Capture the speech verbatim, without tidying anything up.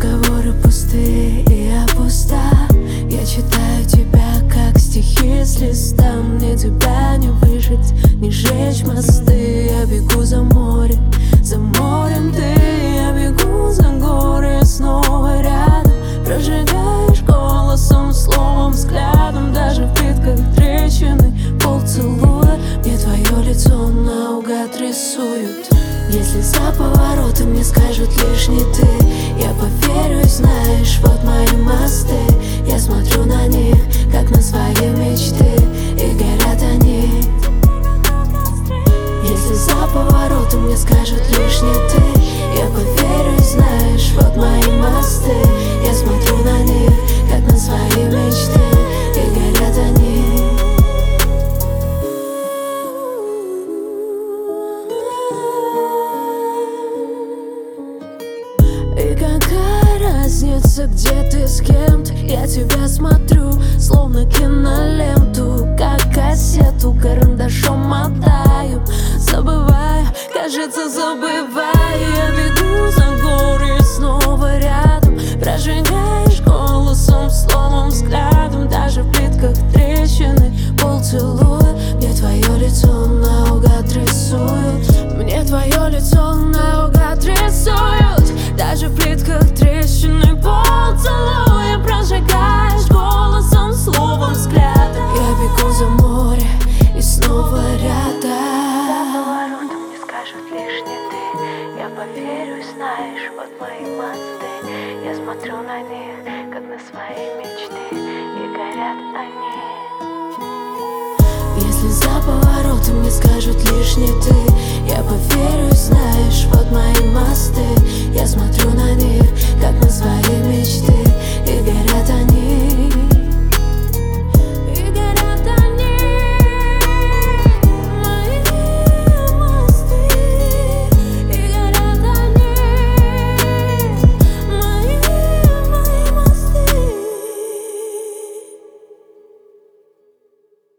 Разговоры пустые, и я пуста. Я читаю тебя, как стихи с листа. Мне тебя не выжить, не сжечь мосты. Я бегу за море, за морем ты. Я бегу за горы, снова рядом. Прожигаешь голосом, словом, взглядом. Даже в плитках трещины полцелуя. Мне твое лицо наугад рисуют. Если за поворотом мне скажут лишь не ты, я поверю и знаешь, вот мои мосты. Я смотрю на них, как на свои мечты, и горят они. Если за поворотом мне скажут лишь не ты, я поверю и знаешь, вот мои мосты. Я смотрю на них, как на свои мечты, и горят они. И какая разница, где ты с кем-то? Я тебя смотрю, словно киноленту, как кассету карандашом мотаю. Забываю, кажется, забываю. Я бегу за горы, снова рядом. Прожигаешь голосом, словом, взглядом. Даже в плитках трещины полцелуя. Мне твое лицо наугад рисуют. Мне твое лицо наугад рисуют. Даже в плитках трещины полцелуя. Прожигаешь голосом, словом, взглядом. Я бегу за море и снова рядом. За поворотом мне скажут лишь не ты. Я поверю и знаешь, вот мои мосты. Я смотрю на них, как на свои мечты, и горят они. Если за поворотом мне скажут лишь не ты, я поверю и знаешь,